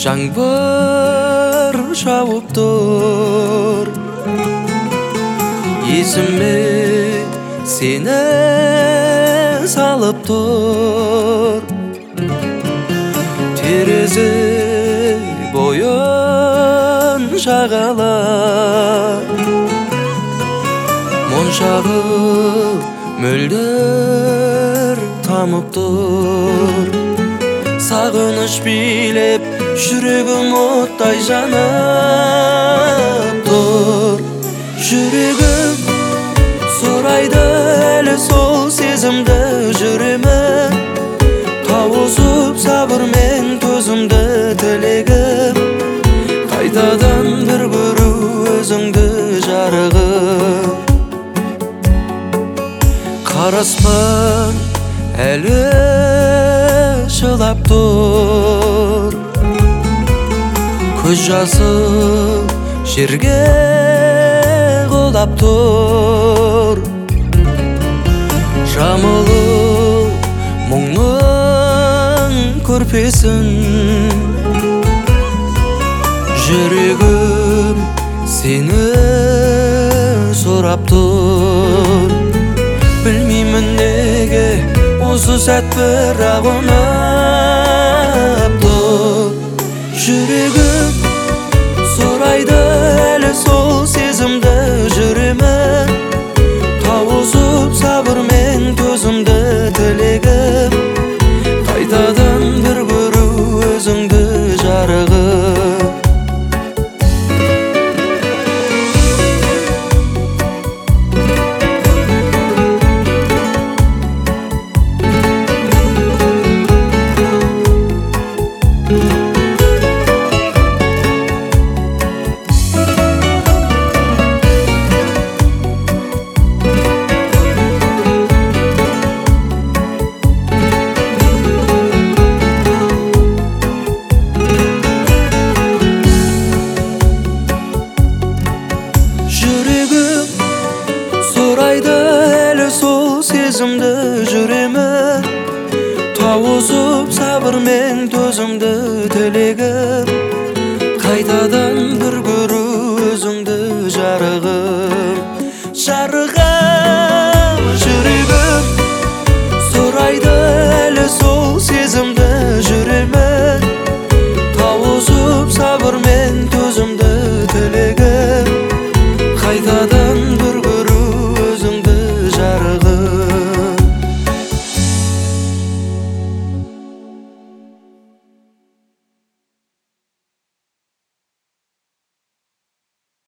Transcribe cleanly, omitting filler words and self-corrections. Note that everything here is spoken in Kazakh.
жаңбыр жауып тұр, есіме сені салып тұр. Терезе бойын жағалап, моншағы мөлдір тамып тұр. Сағыныш билеп, жүрегім оттай жанып тұр. Жүрегім сұрайды әлі сол сезімді, жүремін тауысып сабырмен төзімді тілегім. Қайтадан бір көру өзіңді жарығым. Қараспан әлі жылап тұр, көз жасы жерге құлап тұр. Жамылы мұңның көрпесін, жүрегім сені сұрап тұр. Білмеймін неге осы сәт бірақ ұнап тұр. Жүрегім сұрайды әлі сол сезімді, жүремін тауысып сабырмен төзімді тілегім. Қайтадан бір көру өзіңді жарығым. Сұрайды әлі сол сезімді, жүремін тауысып сабырмен төзімді тілегім. Қайтадан бір көру өзіңді жарығым. Жарығым, жүрегім сұрайды әлі сол сезімді, жүремін тауысып сабырмен төзімді тілегім. Қайтадан